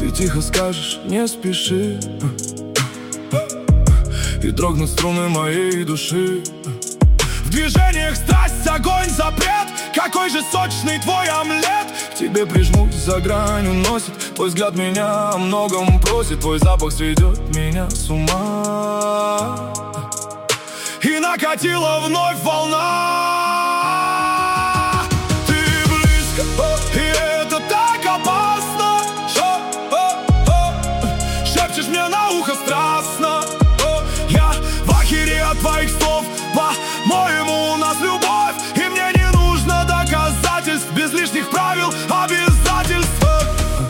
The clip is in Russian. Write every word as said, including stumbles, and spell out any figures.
Ты тихо скажешь, не спеши, и дрогнут струны моей души. В движениях страсть, огонь, запрет. Какой же сочный твой омлет. К тебе прижмусь, за грань уносит. Твой взгляд меня о многом просит. Твой запах сведет меня с ума. И накатила вновь волна.